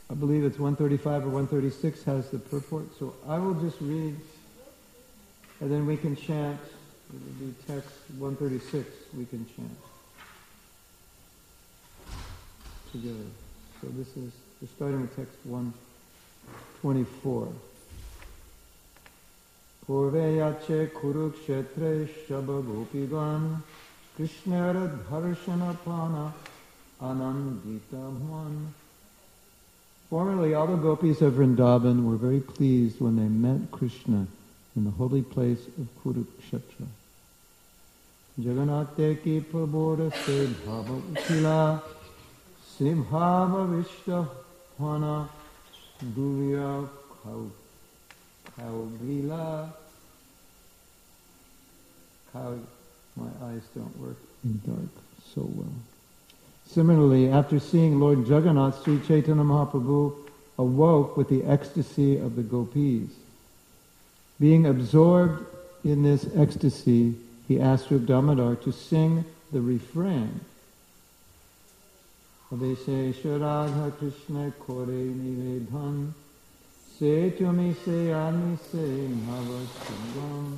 I believe it's 135 or 136 has the purport. So I will just read, and then we can chant. It will be text 136. We can chant together. So we're starting with text 124. Purveyache kurukshetre shabagopigan krishnara dharsanapana ananditamhan. Formerly, all the gopis of Vrindavan were very pleased when they met Krishna in the holy place of Kurukshetra. Jagannath ki prabodha se bhava utila simhava vishta hana duriya kaugila. My eyes don't work in dark so well. Similarly, after seeing Lord Jagannath, Sri Chaitanya Mahaprabhu awoke with the ecstasy of the gopis. Being absorbed in this ecstasy, he asked Rup Damodar to sing the refrain. Aveshesha Radha Krishna Kore Nivedhan Se Tumi Se Ami Se Bhavasangam.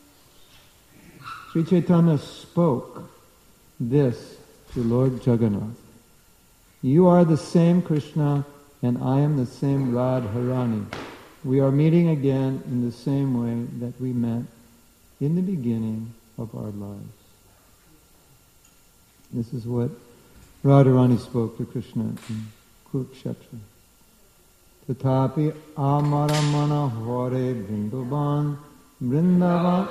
Sri Chaitanya spoke this to Lord Jagannath. You are the same Krishna and I am the same Radharani. We are meeting again in the same way that we met in the beginning of our lives. This is what Radharani spoke to Krishna in Kurukshetra. Tatapi amaramana hore Vrindavan Vrindavan.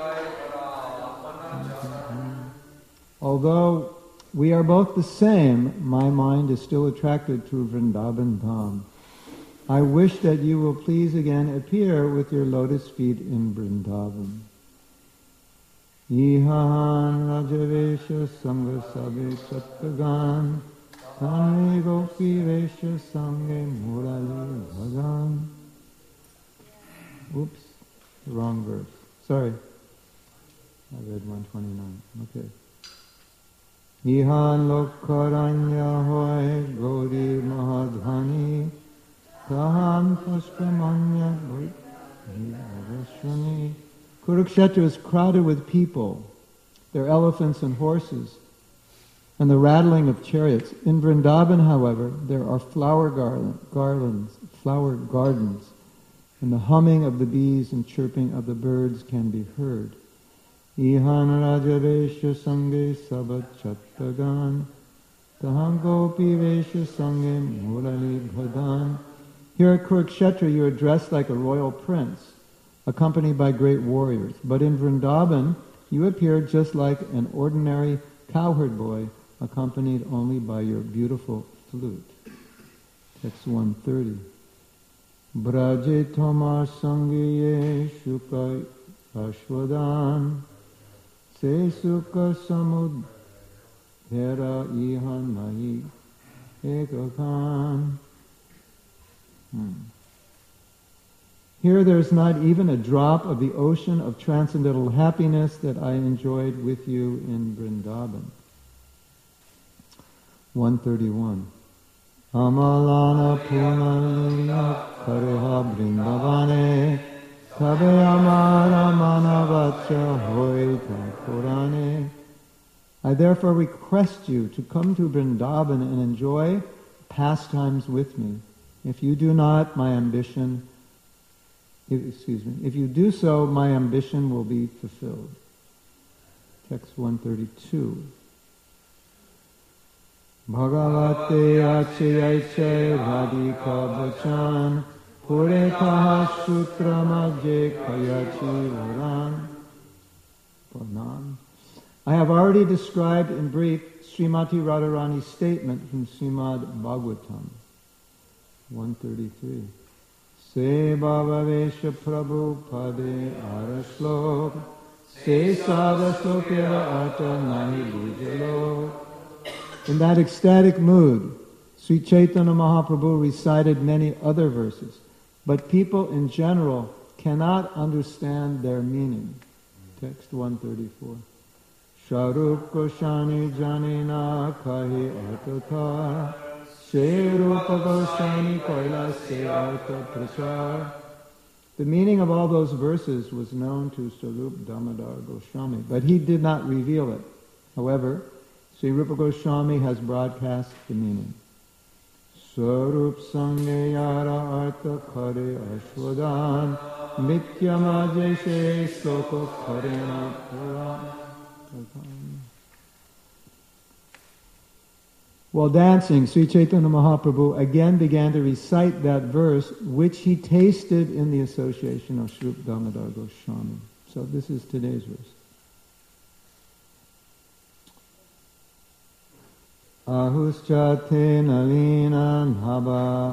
Although we are both the same, my mind is still attracted to Vrindavan Dham. I wish that you will please again appear with your lotus feet in Vrindavan. Ihan Rajavesha Sangha Sabe Chatkagan Tanvi Gopi Vesha Sanghe Murali Bhagan. Oops, wrong verse. Sorry. I read 129. Okay. Ihan Lokkaranya Hoy Gauri Mahadhani Tahan Pushpamanya Gori. Kurukshetra is crowded with people, their elephants and horses, and the rattling of chariots. In Vrindavan, however, there are flower gardens, and the humming of the bees and chirping of the birds can be heard. Ihan Rajavesha Sanghe Sabat Chattagan Taham Gopi Vesha Sanghe Murali Bhadan. Here at Kurukshetra you are dressed like a royal prince, accompanied by great warriors. But in Vrindavan, you appear just like an ordinary cowherd boy, accompanied only by your beautiful flute. Text 130. Braje Tomar Sangiye Shukai Ashwadan Se Sukha Samudhera Ihan Mahi Ekakan. Here there is not even a drop of the ocean of transcendental happiness that I enjoyed with you in Vrindavan. 131. Amalana Punalina Kareha Vrindavane Tabe Amara Manavacha Hoita Purane. I therefore request you to come to Vrindavan and enjoy pastimes with me. If you do not, if you do so, my ambition will be fulfilled. Text 132. Bhagavate Achayaiche Radhika Bachan Purekaha Sutramaje Kayachi Varan. I have already described in brief Srimati Radharani's statement from Srimad Bhagavatam. 133. Se Bhavavesha Prabhupada Araslok Se Savaslokera Ata Nahi Bujalo. In that ecstatic mood, Sri Chaitanya Mahaprabhu recited many other verses, but people in general cannot understand their meaning. Text 134. Sharup Koshani Janina Kahi Atata Shri Rupa Goswami Kailasya Artha Prachar. The meaning of all those verses was known to Swarup Damodar Goswami, but he did not reveal it. However, Sri Rupa Goswami has broadcast the meaning. Swarup Sange Yara Artha Kare Ashwadan Mityamajeshe Sloko Karena Puran. While dancing, Sri Chaitanya Mahaprabhu again began to recite that verse which he tasted in the association of Sri Rupa Damodar Goswami. So this is today's verse. Ahuschate nalina nhaba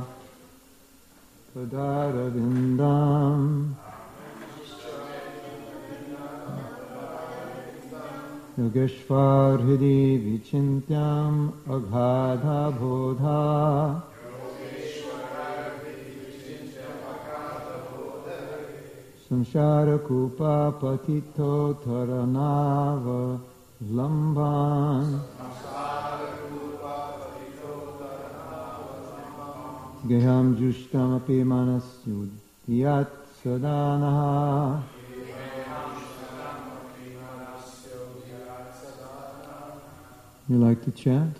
Padaravindam Yogeshvar Hidi Vichintyam Aghadha Bodha Samshara Kupa Patito Taranava Lamban Geham Jushtam Api Manasyudhyat Sadanaha. You like to chant?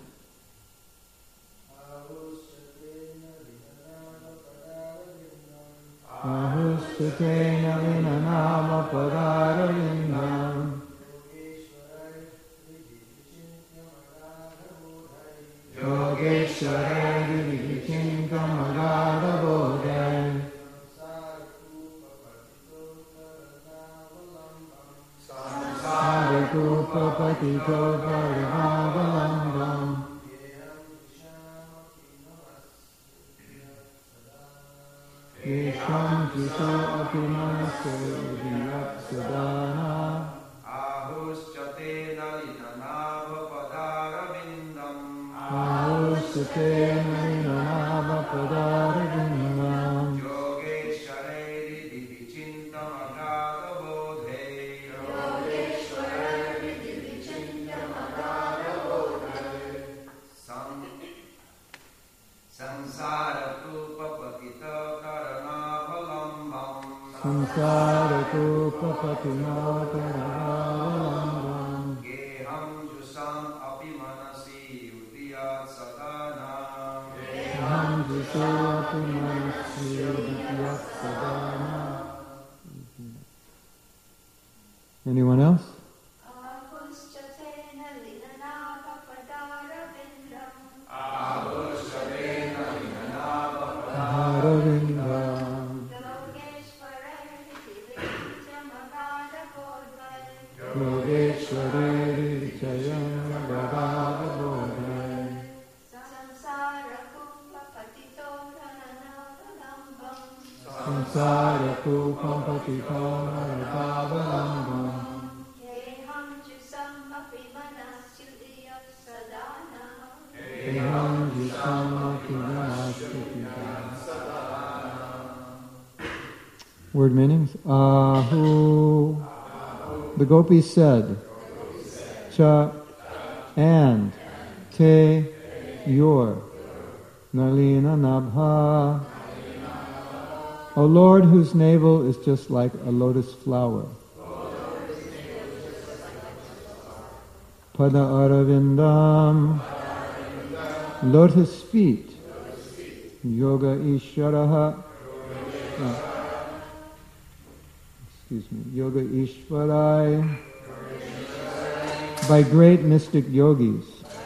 Ahustate Navinanama Padaravindam Yogeshwarai Vichindam Agada Bodhai Samsarakupa Patito Paravagalambam Yesham Jito Apimanase Udiyat Sadana Ahuschate Nalinanava Padaravindam Ahustate Nalinanava Padaravindam Yogeshwarai Vichindam Agada Bodhe Samsarakupa Patito Karanavagalambam Samsarakupa Patito Karanavagalambam Geham Jusam Api Manasi Udiyat Sadana Geham Jusam Api Manasi Udiyat Sadana. Anyone else? Haravindam Yogeshwari Vichayam Gadava Bodhai Samsara Kupam Patito Naravagalambam Eham Jusam Api Manasya Word meanings. Ahu. The gopis said. Cha. And. Te. Your. Nalina Nabha. O Lord, whose navel is just like a lotus flower. Pada Aravindam. Lotus feet. Yoga Ishvaraha. Yoga Ishvarai. By great mystic yogis.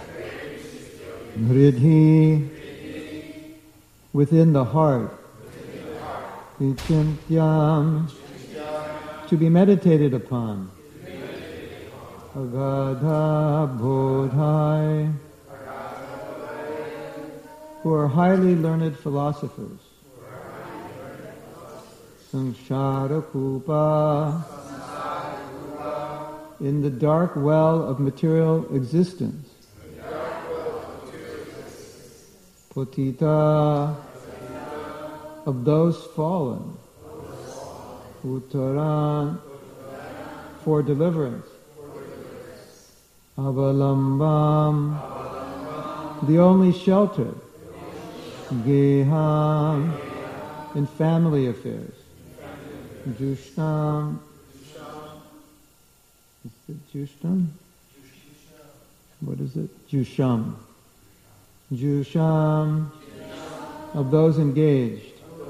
Hridhi. Within the heart. Vichintyam. To be meditated upon. Agadha Bodhai. Who are highly learned philosophers. Samsara Kupa. In the dark well of material existence. Potita. Of those fallen. Uttaran. For deliverance. Avalambam. The only shelter. Geham, in family affairs. Jushtam, is it Jushtam? What is it? Jusham. Jusham, of those engaged.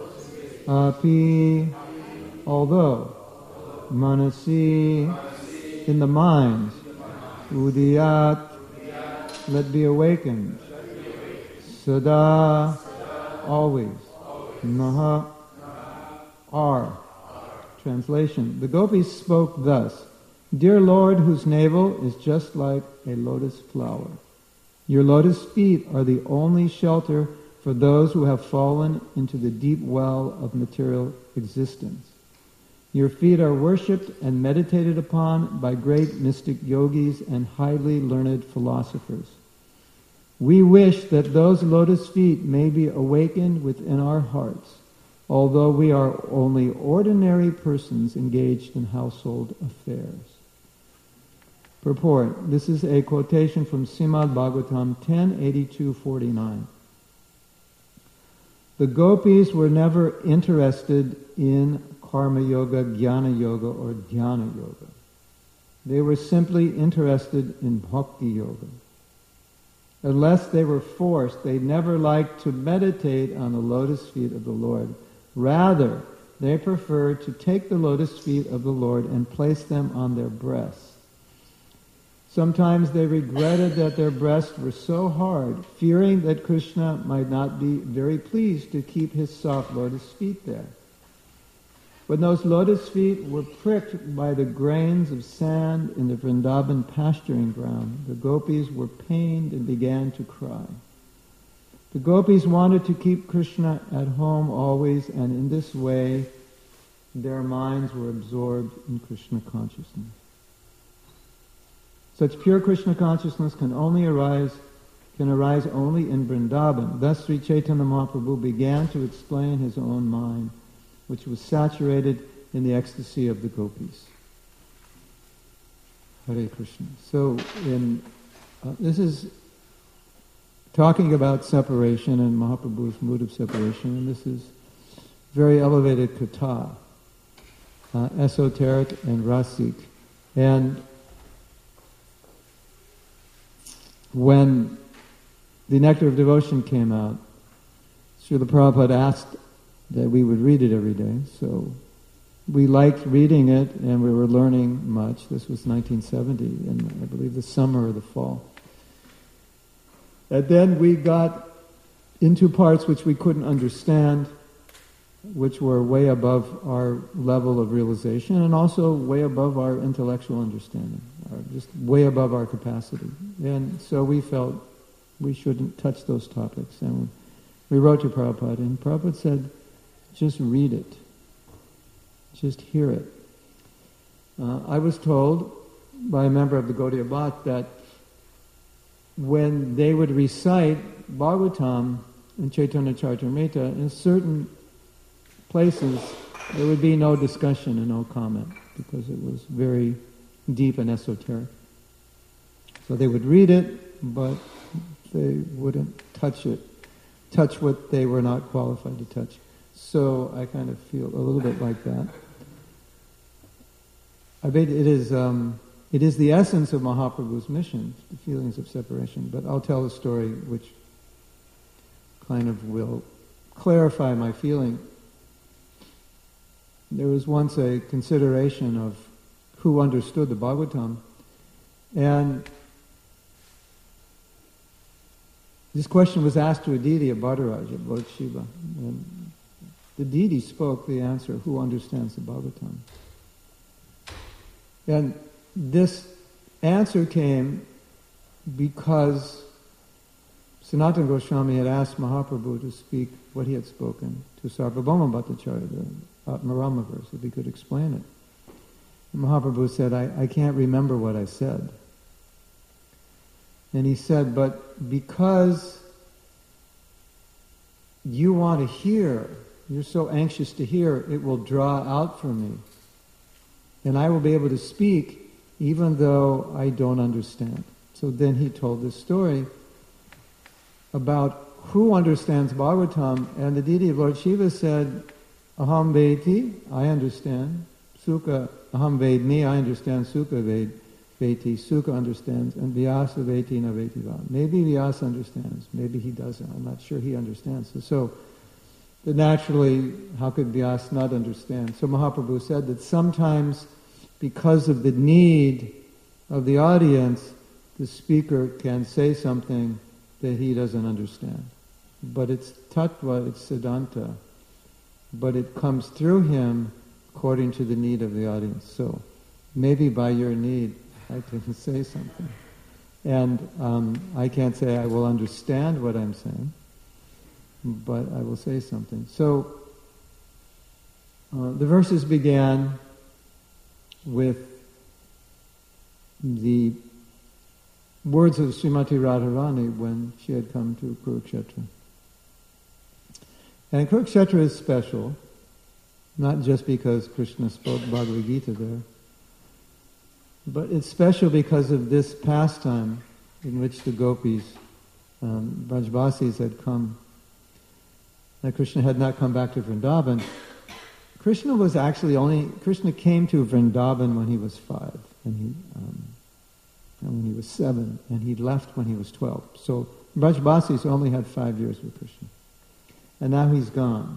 Api, although. Manasi, in the mind. Udiyat, let be awakened. Sada, always. Naha, are. Translation. The gopis spoke thus: Dear Lord, whose navel is just like a lotus flower, your lotus feet are the only shelter for those who have fallen into the deep well of material existence. Your feet are worshipped and meditated upon by great mystic yogis and highly learned philosophers. We wish that those lotus feet may be awakened within our hearts, although we are only ordinary persons engaged in household affairs. Purport. This is a quotation from Srimad Bhagavatam 10.82.49. The gopis were never interested in karma yoga, jnana yoga, or dhyana yoga. They were simply interested in bhakti yoga. Unless they were forced, they never liked to meditate on the lotus feet of the Lord. Rather, they preferred to take the lotus feet of the Lord and place them on their breasts. Sometimes they regretted that their breasts were so hard, fearing that Krishna might not be very pleased to keep his soft lotus feet there. When those lotus feet were pricked by the grains of sand in the Vrindavan pasturing ground, the gopis were pained and began to cry. The gopis wanted to keep Krishna at home always, and in this way their minds were absorbed in Krishna consciousness. Such pure Krishna consciousness can arise only in Vrindavan. Thus Sri Chaitanya Mahaprabhu began to explain his own mind, which was saturated in the ecstasy of the gopis. Hare Krishna. So this is talking about separation and Mahaprabhu's mood of separation, and this is very elevated katha, esoteric and rasik. And when the Nectar of Devotion came out, Srila Prabhupada asked that we would read it every day. So we liked reading it, and we were learning much. This was 1970, in I believe the summer or the fall. And then we got into parts which we couldn't understand, which were way above our level of realization, and also way above our intellectual understanding, just way above our capacity. And so we felt we shouldn't touch those topics. And we wrote to Prabhupada, and Prabhupada said, just read it. Just hear it. I was told by a member of the Gaudiya Math that when they would recite Bhagavatam and Chaitanya Charitamrita, in certain places there would be no discussion and no comment because it was very deep and esoteric. So they would read it, but they wouldn't touch what they were not qualified to touch. So I kind of feel a little bit like that. I bet it is the essence of Mahaprabhu's mission, the feelings of separation. But I'll tell a story which kind of will clarify my feeling. There was once a consideration of who understood the Bhagavatam, and this question was asked to a deity of Bhadaraj, at Lord Shiva. And the deity spoke the answer, who understands the Bhagavatam? And this answer came because Sanatana Goswami had asked Mahaprabhu to speak what he had spoken to Sarvabhauma Bhattacharya, the Atmarama verse, if he could explain it. And Mahaprabhu said, I can't remember what I said. And he said, but because you want to hear, you're so anxious to hear, it will draw out from me. And I will be able to speak even though I don't understand. So then he told this story about who understands Bhagavatam? And the deity of Lord Shiva said, Aham Veti, I understand. Sukha, Aham Vedmi, I understand. Sukha Veti, Sukha understands. And Vyasa Veti na Veti va. Maybe Vyasa understands, maybe he doesn't. I'm not sure he understands. So naturally, how could Vyasa not understand? So Mahaprabhu said that sometimes, because of the need of the audience, the speaker can say something that he doesn't understand. But it's tattva, it's siddhanta. But it comes through him according to the need of the audience. So maybe by your need, I can say something. And I can't say I will understand what I'm saying, but I will say something. So the verses began with the words of Srimati Radharani when she had come to Kurukshetra. And Kurukshetra is special, not just because Krishna spoke Bhagavad Gita there, but it's special because of this pastime in which the gopis, Brajbasis, had come. Now Krishna had not come back to Vrindavan. Krishna came to Vrindavan when he was 5, and when he was 7, and he left when he was 12. So Brajbasis only had 5 years with Krishna. And now he's gone.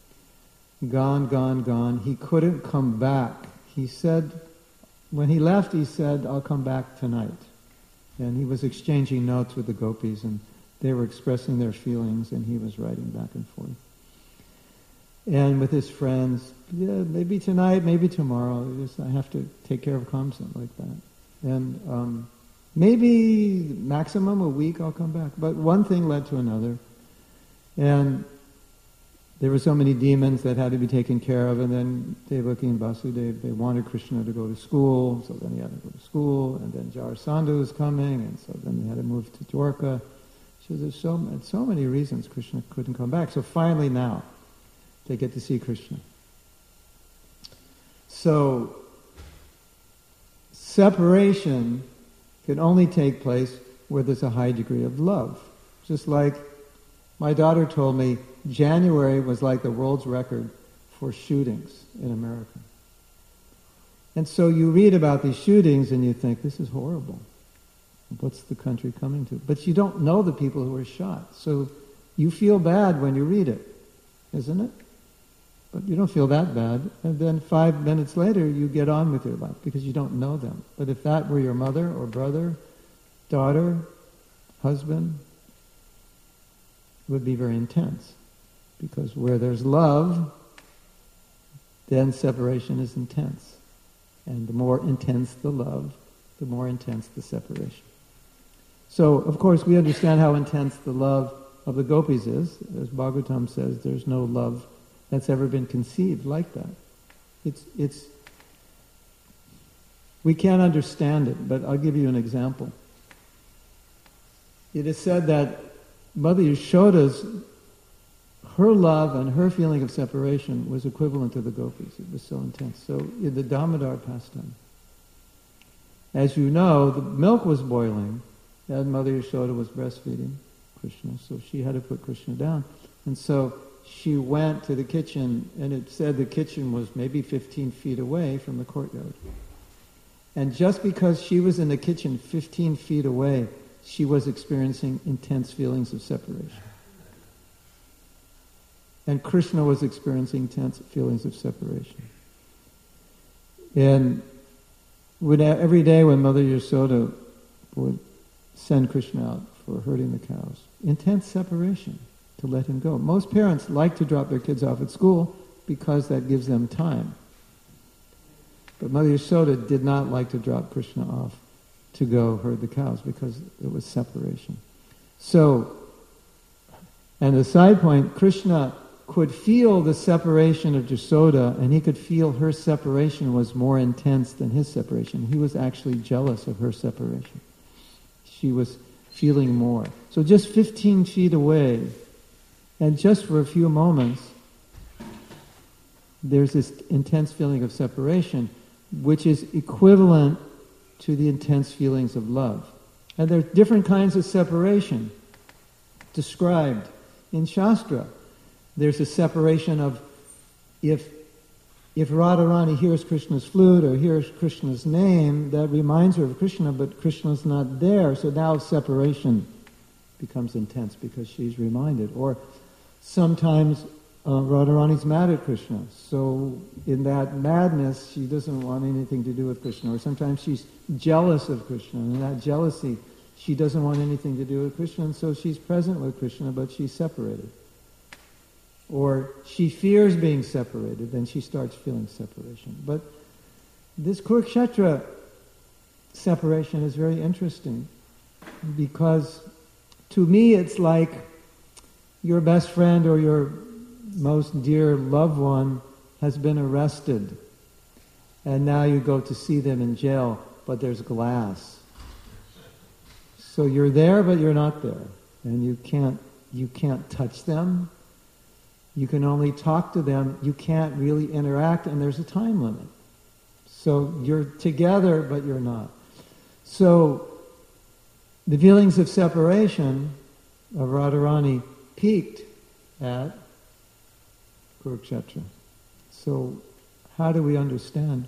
Gone. He couldn't come back. He said, when he left, he said, I'll come back tonight. And he was exchanging notes with the gopis, and they were expressing their feelings, and he was writing back and forth. And with his friends, maybe tonight, maybe tomorrow. I have to take care of Kamsa like that. And maybe maximum a week I'll come back. But one thing led to another. And there were so many demons that had to be taken care of, and then Devaki and Vasudeva, they wanted Krishna to go to school, so then he had to go to school, and then Jarasandha was coming, and so then he had to move to Dwarka. So there's so many reasons Krishna couldn't come back. So finally now, they get to see Krishna. So separation can only take place where there's a high degree of love. Just like my daughter told me, January was like the world's record for shootings in America. And so you read about these shootings and you think, this is horrible. What's the country coming to? But you don't know the people who were shot. So you feel bad when you read it, isn't it? But you don't feel that bad. And then 5 minutes later, you get on with your life because you don't know them. But if that were your mother or brother, daughter, husband, it would be very intense. Because where there's love, then separation is intense. And the more intense the love, the more intense the separation. So, of course, we understand how intense the love of the gopis is. As Bhagavatam says, there's no love that's ever been conceived like that. We can't understand it, but I'll give you an example. It is said that Mother Yashoda's, her love and her feeling of separation was equivalent to the gopis. It was so intense. So in the Damodar pastime, as you know, the milk was boiling, and Mother Yashoda was breastfeeding Krishna, so she had to put Krishna down. And so she went to the kitchen, and it said the kitchen was maybe 15 feet away from the courtyard. And just because she was in the kitchen 15 feet away, she was experiencing intense feelings of separation. And Krishna was experiencing intense feelings of separation. And every day when Mother Yashoda would send Krishna out for herding the cows, intense separation to let him go. Most parents like to drop their kids off at school because that gives them time. But Mother Yashoda did not like to drop Krishna off to go herd the cows because it was separation. So, and the side point, Krishna could feel the separation of Yashoda, and he could feel her separation was more intense than his separation. He was actually jealous of her separation. She was feeling more. So just 15 feet away, and just for a few moments, there's this intense feeling of separation, which is equivalent to the intense feelings of love. And there are different kinds of separation. described in Shastra. There's a separation of if Radharani hears Krishna's flute or hears Krishna's name, that reminds her of Krishna, but Krishna's not there, so now separation becomes intense because she's reminded. Or sometimes Radharani's mad at Krishna, so in that madness she doesn't want anything to do with Krishna. Or sometimes she's jealous of Krishna, and in that jealousy she doesn't want anything to do with Krishna, and so she's present with Krishna, but she's separated. Or she fears being separated, then she starts feeling separation. But this Kurukshetra separation is very interesting, because to me it's like your best friend or your most dear loved one has been arrested, and now you go to see them in jail, but there's glass. So you're there, but you're not there, and you can't touch them. You can only talk to them. You can't really interact, and there's a time limit. So you're together, but you're not. So the feelings of separation of Radharani peaked at Kurukshetra. So how do we understand?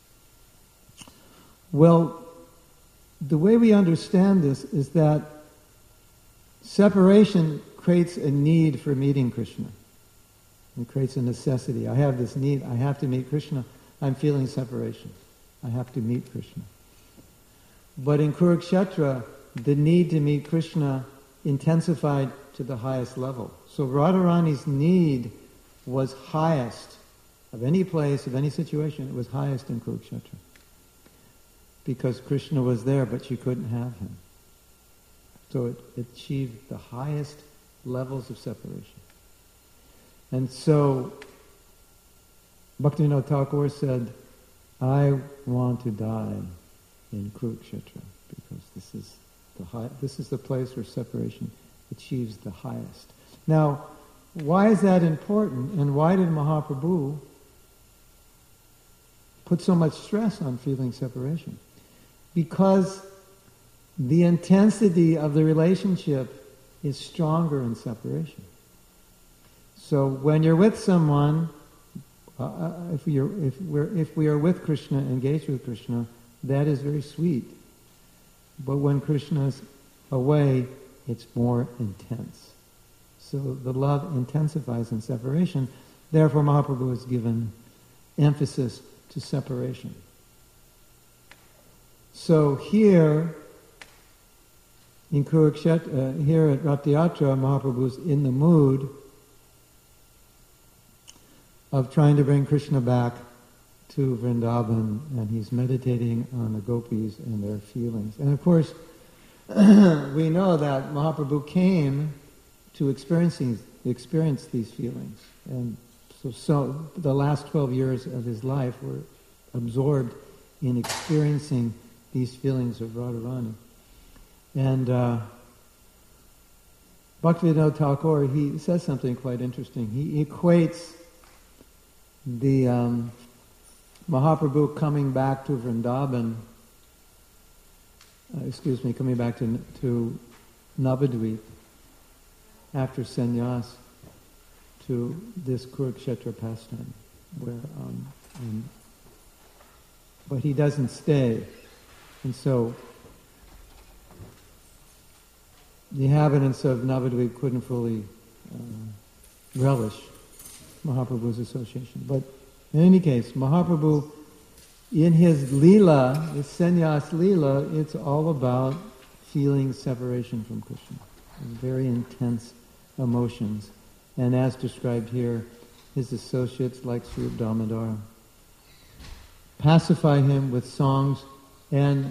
Well, the way we understand this is that separation creates a need for meeting Krishna. It creates a necessity. I have this need. I have to meet Krishna. I'm feeling separation. I have to meet Krishna. But in Kurukshetra, the need to meet Krishna intensified to the highest level. So Radharani's need was highest of any place, of any situation. It was highest in Kurukshetra, because Krishna was there, but she couldn't have him. So it achieved the highest levels of separation. And so Bhaktivinoda Thakur said, I want to die in Kurukshetra, because this is the place where separation achieves the highest. Now, why is that important, and why did Mahaprabhu put so much stress on feeling separation? Because the intensity of the relationship is stronger in separation. So when you're with someone, if we are with Krishna, engaged with Krishna, that is very sweet. But when Krishna is away, it's more intense. So the love intensifies in separation. Therefore, Mahaprabhu has given emphasis to separation. So here, in Kurukshetra, here at Rath Yatra, Mahaprabhu is in the mood of trying to bring Krishna back to Vrindavan, and he's meditating on the gopis and their feelings. And of course, we know that Mahaprabhu came to experience these feelings. And so the last 12 years of his life were absorbed in experiencing these feelings of Radharani. And Bhaktivinoda Thakur, he says something quite interesting. He equates the Mahaprabhu coming back to Vrindavan, coming back to Navadvip after sannyas, to this Kurukshetra pastime, where, but he doesn't stay, and so the inhabitants of Navadvip couldn't fully relish Mahaprabhu's association. But in any case, Mahaprabhu, in his Leela, the sannyas Leela, it's all about feeling separation from Krishna. Very intense emotions. And as described here, his associates like Sri Damodar pacify him with songs. And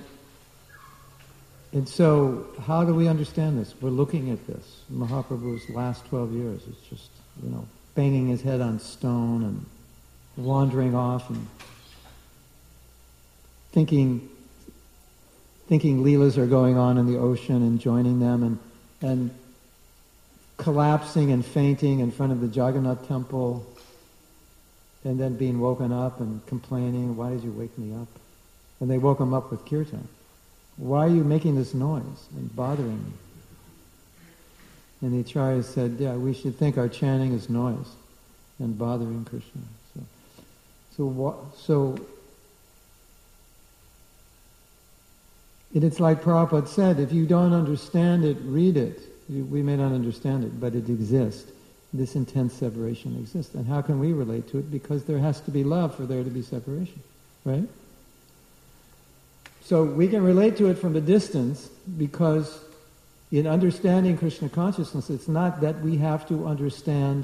so, how do we understand this? We're looking at this. Mahaprabhu's last 12 years, it's just, banging his head on stone and wandering off and thinking leelas are going on in the ocean and joining them, and collapsing and fainting in front of the Jagannath temple, and then being woken up and complaining, why did you wake me up? And they woke him up with kirtan. Why are you making this noise and bothering me? And the Acharya said, yeah, we should think our chanting is noise and bothering Krishna. So it's like Prabhupada said, if you don't understand it, read it. We may not understand it, but it exists. This intense separation exists. And how can we relate to it? Because there has to be love for there to be separation, right? So we can relate to it from a distance because in understanding Krishna consciousness, it's not that we have to understand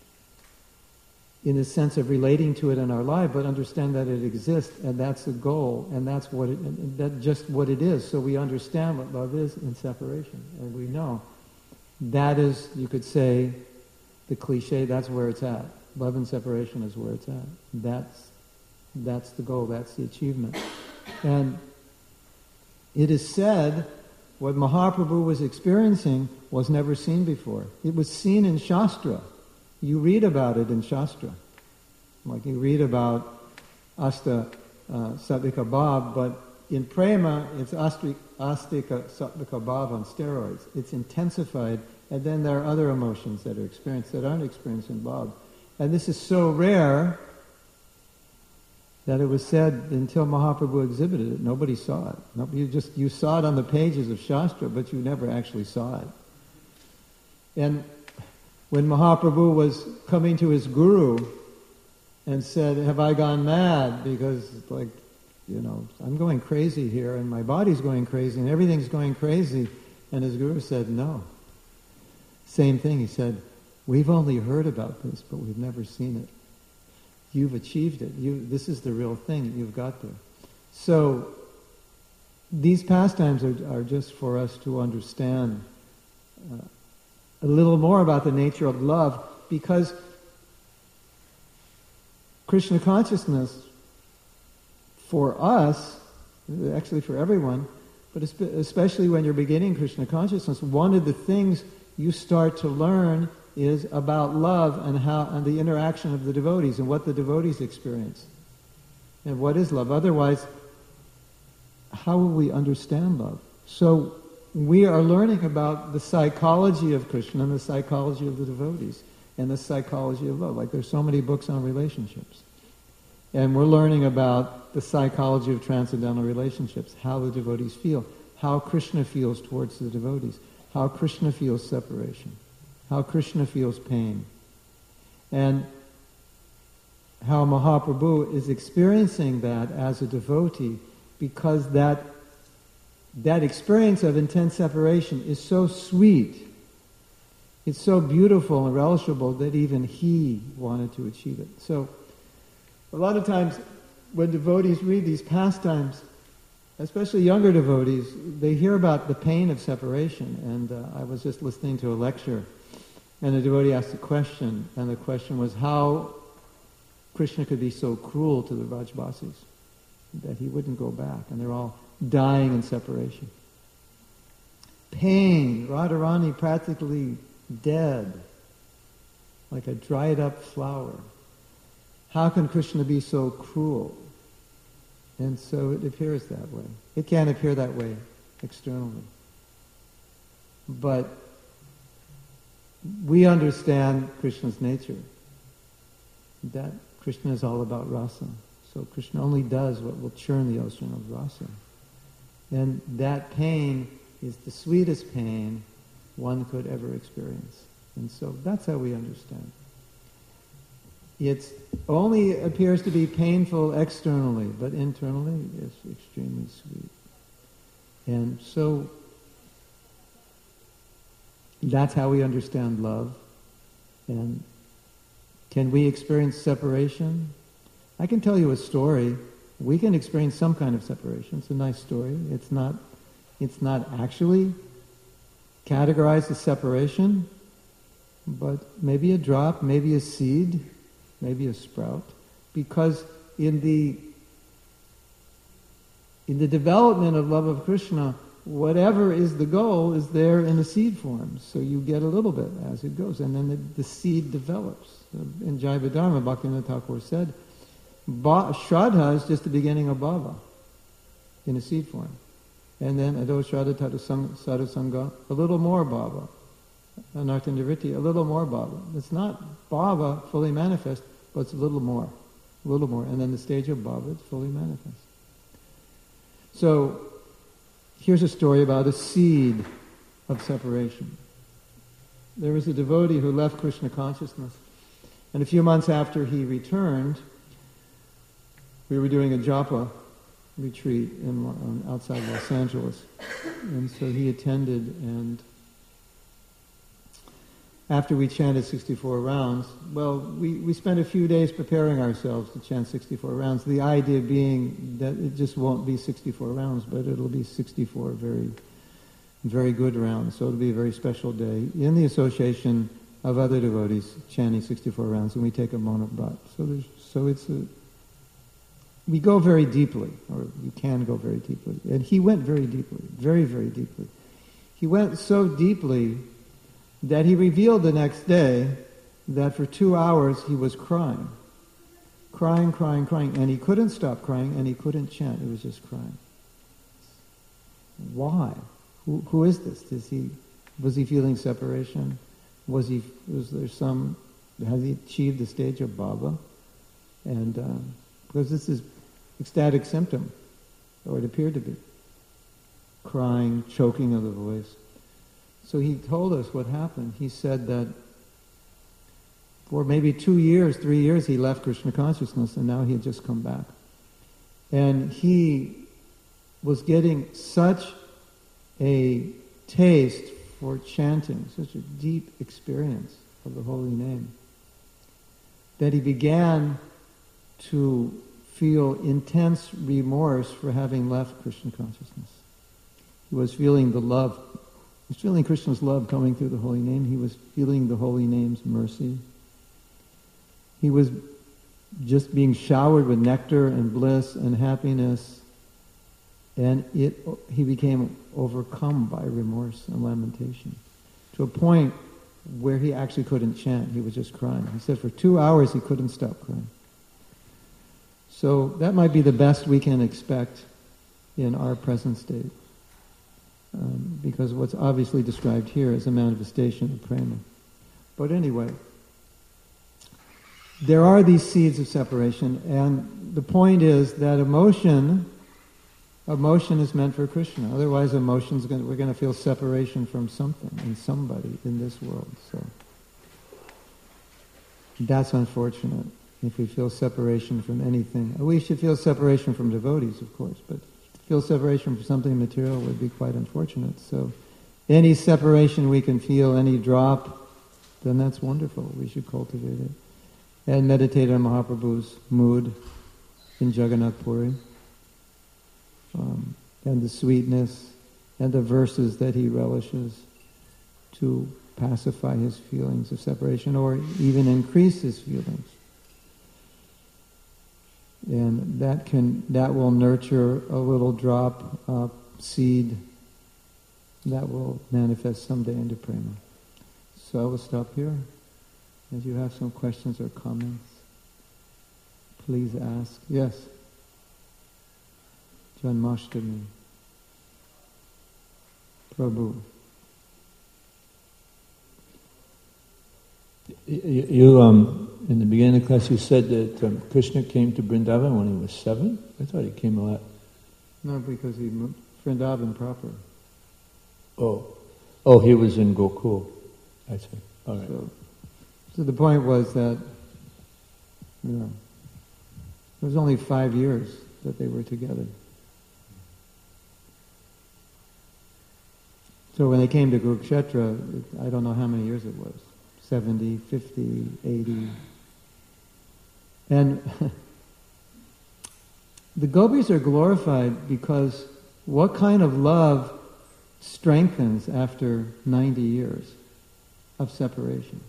in the sense of relating to it in our life, but understand that it exists, and that's the goal, and that's just what it is. So we understand what love is in separation, and we know that is, you could say, the cliche. That's where it's at. Love and separation is where it's at. That's the goal. That's the achievement. And it is said what Mahaprabhu was experiencing was never seen before. It was seen in Shastra. You read about it in Shastra. Like you read about Asta Sattvika Bhav, but in Prema, it's Astika Sattvika Bhav on steroids. It's intensified, and then there are other emotions that are experienced that aren't experienced in Bhav. And this is so rare that it was said until Mahaprabhu exhibited it, nobody saw it. You saw it on the pages of Shastra, but you never actually saw it. And when Mahaprabhu was coming to his guru and said, have I gone mad? Because, I'm going crazy here, and my body's going crazy, and everything's going crazy. And his guru said, no. Same thing, he said, we've only heard about this, but we've never seen it. You've achieved it. This is the real thing. You've got there. So, these pastimes are just for us to understand a little more about the nature of love, because Krishna consciousness, for us, actually for everyone, but especially when you're beginning Krishna consciousness, one of the things you start to learn is about love and the interaction of the devotees and what the devotees experience. And what is love? Otherwise, how will we understand love? So we are learning about the psychology of Krishna and the psychology of the devotees and the psychology of love. Like there's so many books on relationships. And we're learning about the psychology of transcendental relationships, how the devotees feel, how Krishna feels towards the devotees, how Krishna feels separation, how Krishna feels pain, and how Mahaprabhu is experiencing that as a devotee, because that experience of intense separation is so sweet, it's so beautiful and relishable that even he wanted to achieve it. So a lot of times when devotees read these pastimes, especially younger devotees, they hear about the pain of separation. And I was just listening to a lecture, and a devotee asked a question, and the question was how Krishna could be so cruel to the Vrajbasis that he wouldn't go back, and they're all dying in separation. Pain, Radharani practically dead, like a dried up flower. How can Krishna be so cruel? And so it appears that way. It can't appear that way externally. But we understand Krishna's nature, that Krishna is all about rasa. So Krishna only does what will churn the ocean of rasa. And that pain is the sweetest pain one could ever experience. And so that's how we understand. It only appears to be painful externally, but internally it's extremely sweet. And so that's how we understand love. And can we experience separation? I can tell you a story. We can experience some kind of separation. It's a nice story. It's not actually categorized as separation, but maybe a drop, maybe a seed, maybe a sprout, because in the development of love of Krishna, whatever is the goal is there in the seed form. So you get a little bit as it goes, and then the seed develops. In Jaiva Dharma, Bhaktivinoda Thakur said, Shraddha is just the beginning of bhava in a seed form. And then Ado Shraddha Tatu Sadhu Sangha, a little more bhava. anartha-nivritti, a little more bhava. It's not bhava fully manifest, but it's a little more. And then the stage of bhava, it's fully manifest. So, here's a story about a seed of separation. There was a devotee who left Krishna consciousness, and a few months after he returned, we were doing a japa retreat outside Los Angeles, and so he attended, and after we chanted 64 rounds, well, we spent a few days preparing ourselves to chant 64 rounds, the idea being that it just won't be 64 rounds, but it'll be 64 very, very good rounds. So it'll be a very special day in the association of other devotees chanting 64 rounds, and we take a moment brat. We go very deeply, or we can go very deeply. And he went very deeply, very, very deeply. He went so deeply that he revealed the next day that for 2 hours he was crying, and he couldn't stop crying, and he couldn't chant. It was just crying. Why? Who is this? Was he feeling has he achieved the stage of bhava? And because this is ecstatic symptom, or it appeared to be, crying, choking of the voice. So he told us what happened. He said that for maybe 2 years, 3 years, he left Krishna consciousness, and now he had just come back. And he was getting such a taste for chanting, such a deep experience of the holy name, that he began to feel intense remorse for having left Krishna consciousness. He was feeling the love. He was feeling Krishna's love coming through the holy name. He was feeling the holy name's mercy. He was just being showered with nectar and bliss and happiness, and he became overcome by remorse and lamentation, to a point where he actually couldn't chant. He was just crying. He said for 2 hours he couldn't stop crying. So that might be the best we can expect in our present state. Because what's obviously described here is a manifestation of prema. But anyway, there are these seeds of separation, and the point is that emotion is meant for Krishna. Otherwise, we're going to feel separation from something and somebody in this world. So that's unfortunate. If we feel separation from anything, we should feel separation from devotees, of course, but feel separation from something material would be quite unfortunate. So any separation we can feel, any drop, then that's wonderful. We should cultivate it. And meditate on Mahaprabhu's mood in Jagannath Puri, and the sweetness and the verses that he relishes to pacify his feelings of separation or even increase his feelings. And that will nurture a little drop of seed that will manifest someday into prema. So I will stop here. If you have some questions or comments, please ask. Yes? Janmashtami. Prabhu. You in the beginning of the class, you said that Krishna came to Vrindavan when he was 7? I thought he came a lot. No, because he moved Vrindavan proper. Oh, he was in Gokul. I see. All right. So the point was that, it was only 5 years that they were together. So when they came to Kurukshetra, I don't know how many years it was. 70, 50, 80. And the gopis are glorified because what kind of love strengthens after 90 years of separation?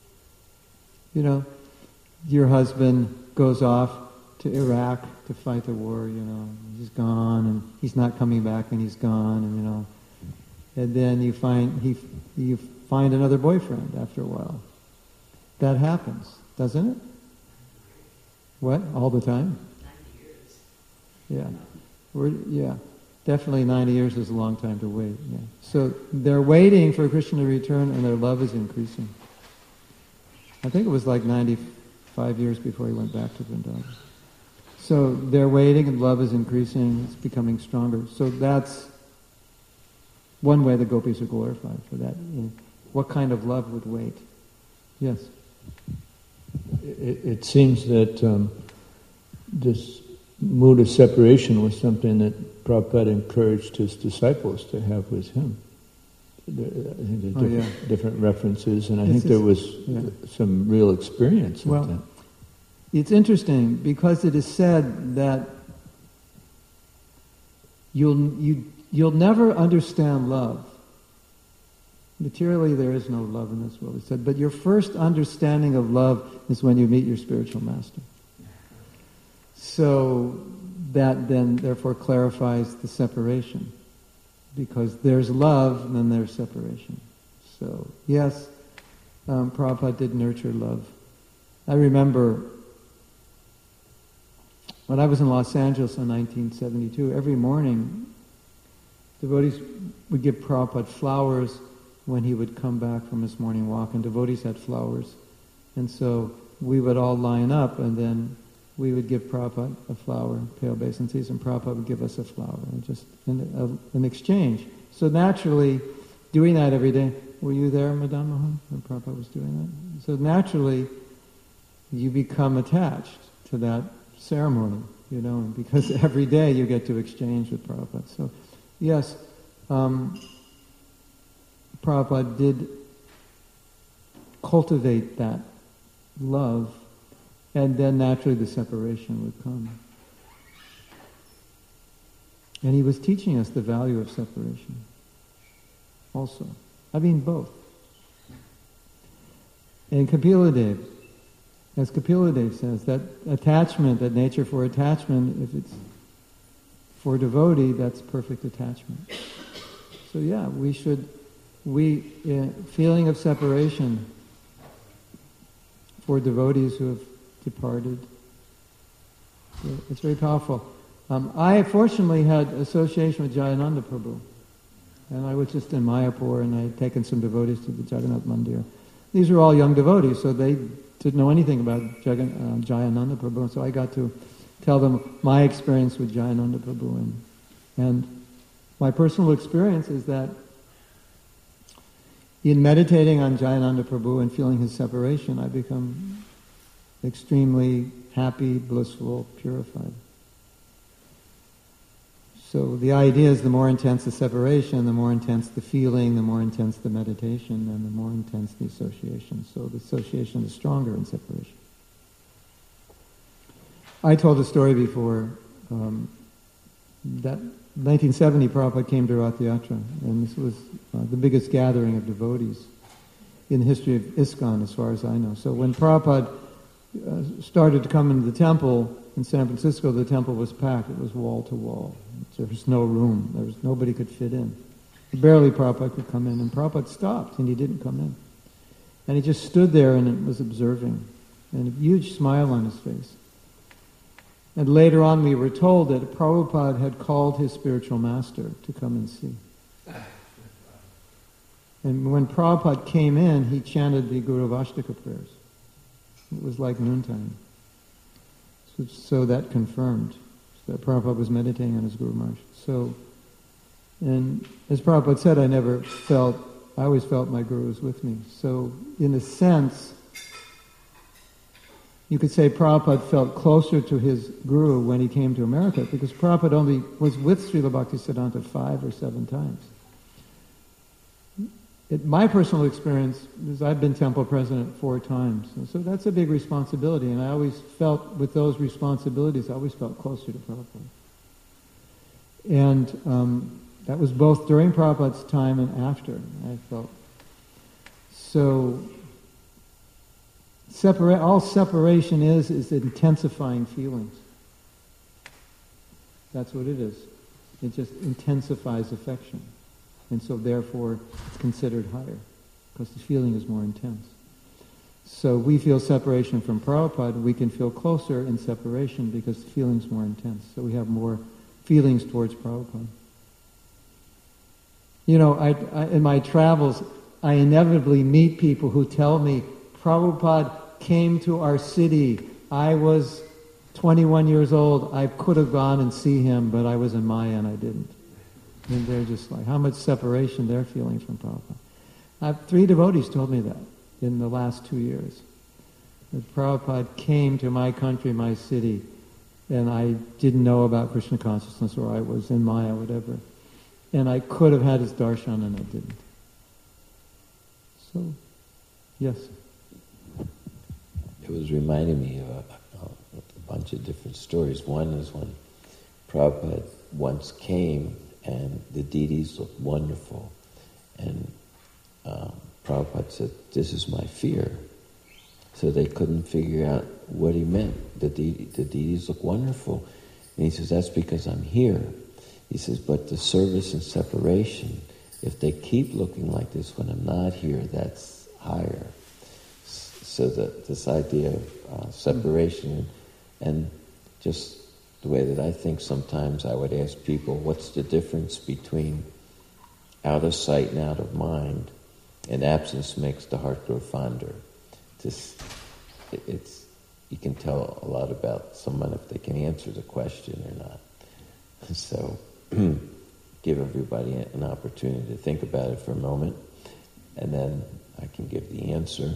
Your husband goes off to Iraq to fight the war, he's gone and he's not coming back and he's gone, and then you find another boyfriend after a while. That happens, doesn't it? What? All the time? 90 years. Yeah. Definitely 90 years is a long time to wait. Yeah. So they're waiting for Krishna to return, and their love is increasing. I think it was like 95 years before he went back to Vrindavan. So they're waiting, and love is increasing, it's becoming stronger. So that's one way the gopis are glorified for that. What kind of love would wait? Yes? It seems that this mood of separation was something that Prabhupada encouraged his disciples to have with him. I think there are different references, and I think there was some real experience of that. It's interesting because it is said that you'll never understand love. Materially, there is no love in this world, it said, but your first understanding of love is when you meet your spiritual master. So that then therefore clarifies the separation. Because there's love, and then there's separation. So, yes, Prabhupada did nurture love. I remember when I was in Los Angeles in 1972, every morning, devotees would give Prabhupada flowers when he would come back from his morning walk, and devotees had flowers. And so we would all line up, and then we would give Prabhupada a flower, pale basins, and Prabhupada would give us a flower, and just in exchange. So naturally, doing that every day, were you there, Madan Mohan, when Prabhupada was doing that? So naturally, you become attached to that ceremony, because every day you get to exchange with Prabhupada. So, yes, Prabhupada did cultivate that love, and then naturally the separation would come. And he was teaching us the value of separation also. I mean both. And Kapila Dev, as Kapila Dev says, that attachment, that nature for attachment, if it's for devotee, that's perfect attachment. So yeah, feeling of separation for devotees who have departed. It's very powerful. I fortunately had association with Jayananda Prabhu, and I was just in Mayapur, and I had taken some devotees to the Jagannath Mandir. These were all young devotees, so they didn't know anything about Jayananda Prabhu, and so I got to tell them my experience with Jayananda Prabhu, and my personal experience is that in meditating on Jayananda Prabhu and feeling his separation, I become extremely happy, blissful, purified. So the idea is the more intense the separation, the more intense the feeling, the more intense the meditation, and the more intense the association. So the association is stronger in separation. I told a story before that 1970 Prabhupada came to Rath Yatra, and this was the biggest gathering of devotees in the history of ISKCON, as far as I know. So when Prabhupada started to come into the temple in San Francisco, the temple was packed. It was wall to wall. There was no room. Nobody could fit in. Barely Prabhupada could come in, and Prabhupada stopped, and he didn't come in. And he just stood there and was observing, and a huge smile on his face. And later on we were told that Prabhupada had called his spiritual master to come and see. And when Prabhupada came in, he chanted the Guru Vashtaka prayers. It was like noontime. So that confirmed that Prabhupada was meditating on his Guru Maharaj. So, and as Prabhupada said, I always felt my Guru was with me. So, in a sense, you could say Prabhupada felt closer to his Guru when he came to America, because Prabhupada only was with Srila Bhaktisiddhanta 5 or 7 times. My personal experience is I've been temple president 4 times, and so that's a big responsibility, and I always felt with those responsibilities, I always felt closer to Prabhupada. And that was both during Prabhupada's time and after, I felt. So, all separation is intensifying feelings. That's what it is. It just intensifies affection. And so therefore it's considered higher, because the feeling is more intense. So we feel separation from Prabhupada, we can feel closer in separation because the feeling's more intense. So we have more feelings towards Prabhupada. You know, in my travels, I inevitably meet people who tell me, Prabhupada came to our city. I was 21 years old. I could have gone and see him, but I was in Maya and I didn't. And they're just like, how much separation they're feeling from Prabhupada. 3 devotees told me that in the last 2 years. That Prabhupada came to my country, my city, and I didn't know about Krishna consciousness, or I was in Maya, whatever. And I could have had his darshan, and I didn't. So, yes. It was reminding me of a bunch of different stories. One is when Prabhupada once came, and the deities looked wonderful. And Prabhupada said, "This is my fear." So they couldn't figure out what he meant. The deities look wonderful. And he says, "That's because I'm here." He says, "But the service and separation, if they keep looking like this when I'm not here, that's higher." So this idea of separation, and just the way that I think sometimes I would ask people, what's the difference between out of sight and out of mind, and absence makes the heart grow fonder? You can tell a lot about someone if they can answer the question or not. So give everybody an opportunity to think about it for a moment, and then I can give the answer.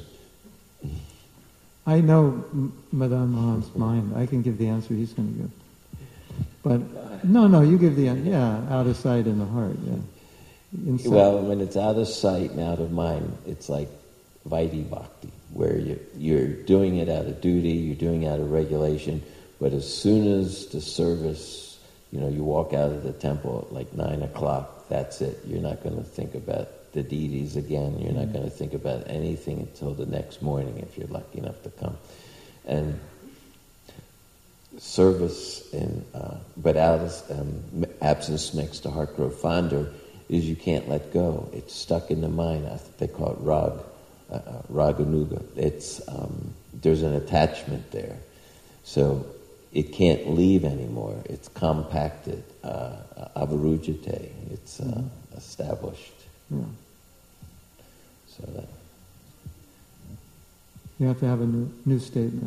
I know Madan Mohan's mind. I can give the answer he's going to give. But, no, you give the answer. Yeah, out of sight in the heart, yeah. Inside. Well, when it's out of sight and out of mind, it's like Vaidhi Bhakti, where you're doing it out of duty, you're doing it out of regulation, but as soon as the service, you walk out of the temple at like 9 o'clock, that's it. You're not going to think about the deities again. You're not going to think about anything until the next morning if you're lucky enough to come. And service, but absence makes the heart grow fonder, is you can't let go. It's stuck in the mind. I think they call it raganuga. It's there's an attachment there, so it can't leave anymore. It's compacted, avarujate. It's established. Yeah. So that you have to have a new statement.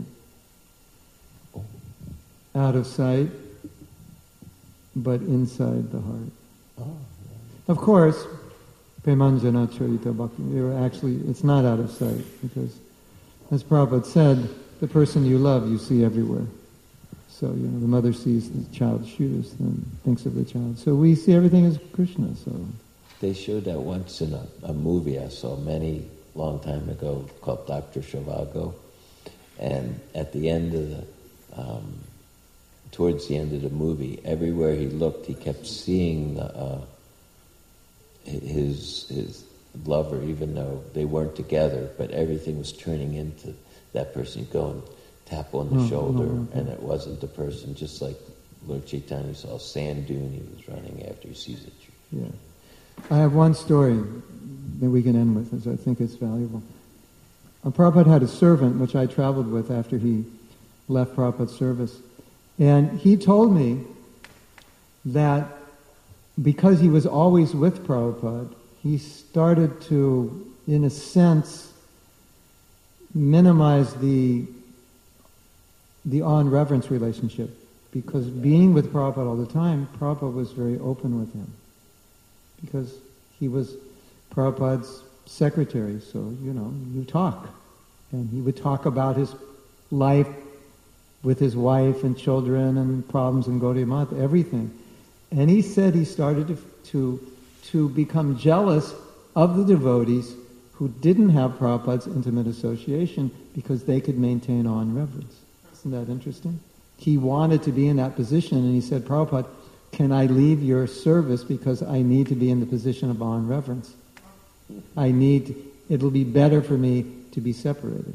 Out of sight, but inside the heart. Oh. Of course, Premanjana Charita Bhakti, it's not out of sight, because, as Prabhupada said, the person you love you see everywhere. So, the mother sees the child's shoes and thinks of the child. So we see everything as Krishna, so... They showed that once in a movie I saw long time ago called Dr. Zhivago, and at the end of towards the end of the movie, everywhere he looked, he kept seeing his lover, even though they weren't together, but everything was turning into that person. You'd go and tap on the shoulder, and it wasn't the person, just like Lord Chaitanya saw a sand dune he was running after, he sees it. Yeah. I have one story that we can end with, as I think it's valuable. Prabhupada had a servant, which I traveled with after he left Prabhupada's service. And he told me that because he was always with Prabhupada, he started to, in a sense, minimize the awe and reverence relationship. Because being with Prabhupada all the time, Prabhupada was very open with him. Because he was Prabhupada's secretary, so, you talk. And he would talk about his life with his wife and children and problems in Gaudiya Math, everything. And he said he started to become jealous of the devotees who didn't have Prabhupada's intimate association because they could maintain awe and reverence. Isn't that interesting? He wanted to be in that position, and he said, Prabhupada, can I leave your service because I need to be in the position of awe and reverence? It'll be better for me to be separated.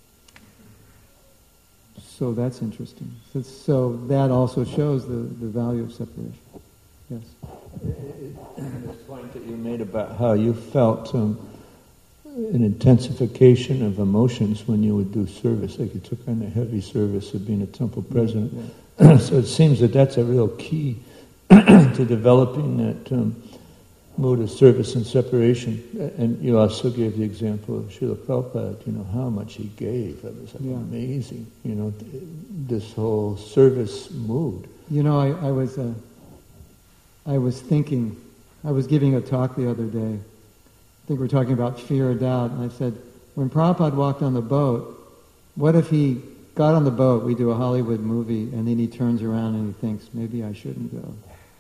So that's interesting. So that also shows the value of separation. Yes? The point that you made about how you felt an intensification of emotions when you would do service, like you took on a heavy service of being a temple president. Yeah. So it seems that that's a real key to developing mood of service and separation. And you also gave the example of Srila Prabhupada, how much he gave. That was amazing, this whole service mood. I was thinking, I was giving a talk the other day. I think we're talking about fear or doubt, and I said, when Prabhupada walked on the boat, what if he got on the boat, we do a Hollywood movie, and then he turns around and he thinks, maybe I shouldn't go.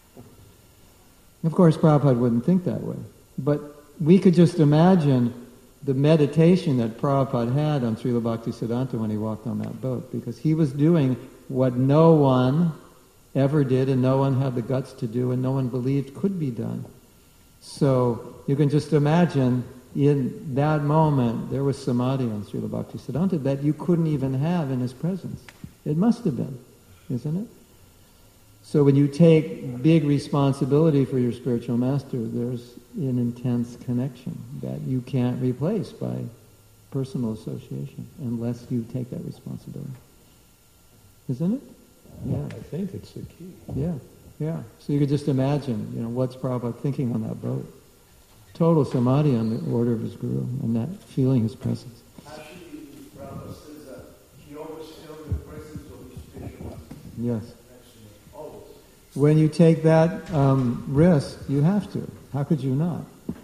Of course, Prabhupada wouldn't think that way. But we could just imagine the meditation that Prabhupada had on Srila Bhaktisiddhanta when he walked on that boat, because he was doing what no one ever did, and no one had the guts to do, and no one believed could be done. So you can just imagine, in that moment, there was samadhi on Srila Bhaktisiddhanta that you couldn't even have in his presence. It must have been, isn't it? So when you take big responsibility for your spiritual master, there's an intense connection that you can't replace by personal association unless you take that responsibility. Isn't it? Yeah. I think it's the key. Yeah. So you could just imagine, what's Prabhupada thinking on that boat. Total samadhi on the order of his guru and that feeling his presence. Actually, Prabhupada says that he always felt the presence of his spiritual master. Yes. Always. When you take that risk, you have to. How could you not?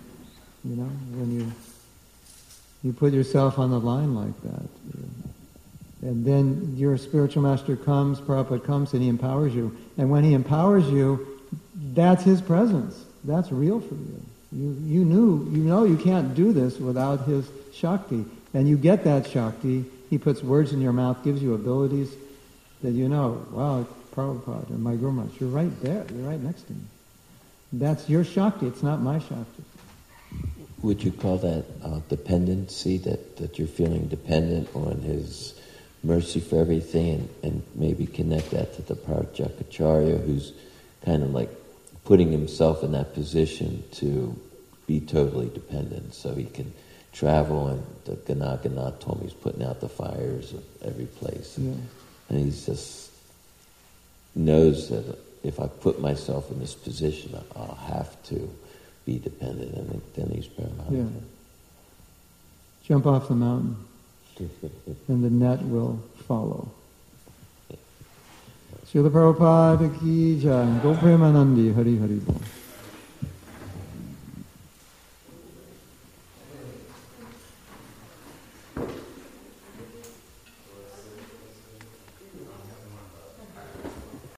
When you put yourself on the line like that. And then your spiritual master comes, Prabhupada comes, and he empowers you. And when he empowers you, that's his presence. That's real for you. You know you can't do this without his Shakti. And you get that Shakti, he puts words in your mouth, gives you abilities that wow, Prabhupada or my Guru Maharaj, you're right there, you're right next to me. That's your Shakti, it's not my Shakti. Would you call that dependency, that you're feeling dependent on his mercy for everything, and maybe connect that to the Prajakacharya, who's kind of like putting himself in that position to be totally dependent so he can travel, and the Ganaganath told me he's putting out the fires of every place. Yeah. And he just knows that if I put myself in this position, I'll have to be dependent, and then he's Paramahansa. Yeah. Jump off the mountain, and the net will follow. Srila Prabhupada ki jai. Go Premanandi. Hari Hari Bol.